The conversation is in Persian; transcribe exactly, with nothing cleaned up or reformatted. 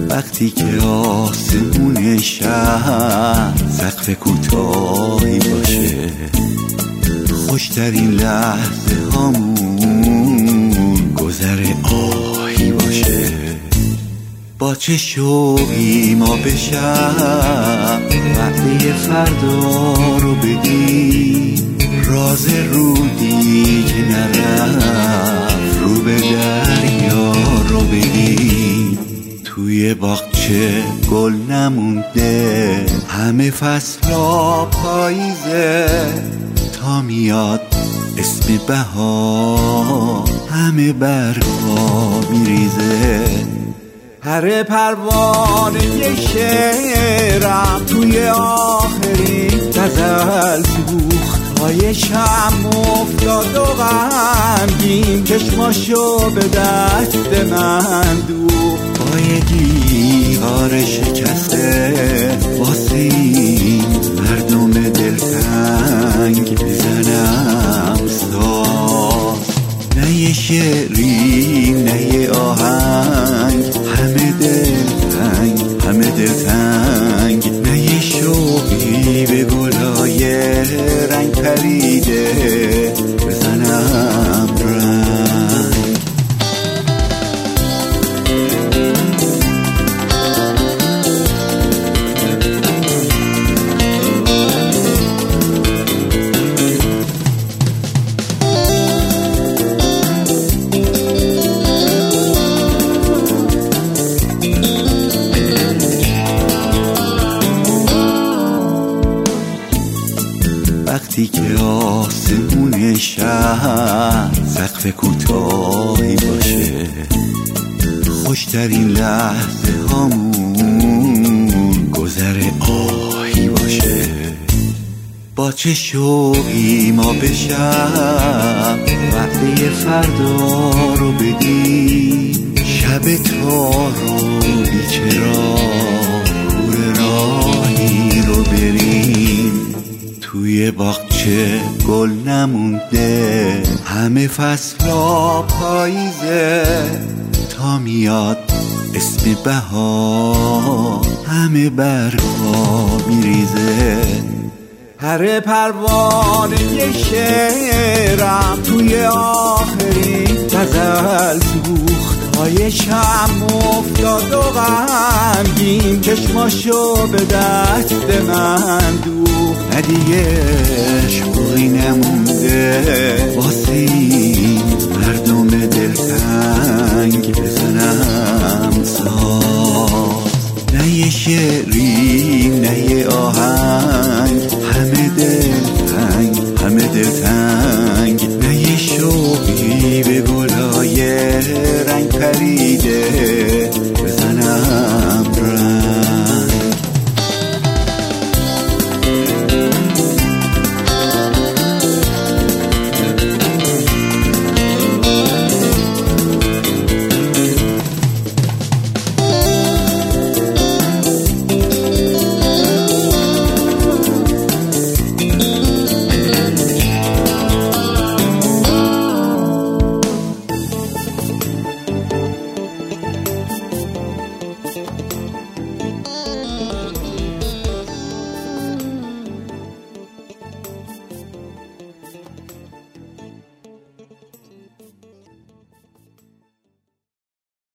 وقتی که آسمون شهر سقف کوتاهی باشه، خوشترین لحظه هامون گذر آهی باشه. با چه شوقی ما بشم وعده فردا رو بگیم، راز رودی که نرفت رو به دریا رو بگیم. توی باغچه گل نمونده، همه فصلا پاییزه، تا میاد اسم بهار همه برگا میریزه. هر پروانه یه شعرم توی آخرین غزل سوخت، پای شم افتاد و غمگین چشماشو به دست من دوخت. پای دیوار شکسته واسه این مردم دلتنگ بزنم ساز، نه یه شعری نه یه آهنگ، همه دلتنگ همه دلتنگ، نه یه شوقی به گلای رنگ پریده بزنم رنگ. وقتی که آسمون شهر سقف کوتاهی باشه، خوشترین لحظه هامون گذر آهی باشه. با چه شوقی ما بشم وعده فردا رو بگیم، شب تار و بیچراغ کور راهی رو بریم. توی باغچه گل نمونده، همه فصلا پاییزه، تا میاد اسم بهار همه برگا میریزه. هر پروانه یه شعرم توی آخرین غزل سوخت، پای شم افتاد و غمگین چشماشو به دست من دوخت. نه دیگه شوقی نمونده واسه این مردم دلتنگ بزنم ساز، نه یه شعری